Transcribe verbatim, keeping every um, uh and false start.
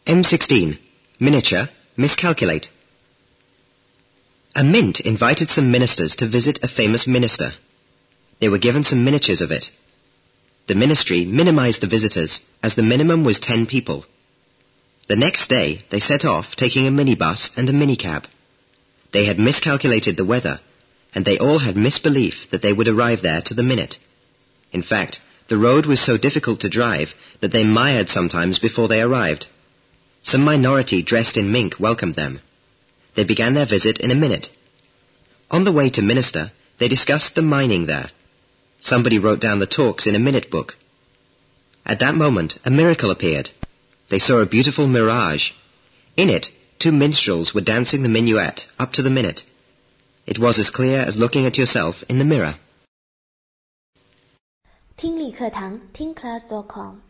M sixteen. Miniature, miscalculate. A mint invited some ministers to visit a famous minister. They were given some miniatures of it. The ministry minimized the visitors, as the minimum was ten people. The next day, they set off, taking a minibus and a minicab. They had miscalculated the weather, and they all had misbelief that they would arrive there to the minute. In fact, the road was so difficult to drive that they mired sometimes before they arrived. Some minority dressed in mink welcomed them. They began their visit in a minute. On the way to Minster, they discussed the mining there. Somebody wrote down the talks in a minute book. At that moment, a miracle appeared. They saw a beautiful mirage. In it, two minstrels were dancing the minuet up to the minute. It was as clear as looking at yourself in the mirror. 听力课堂听 class dot com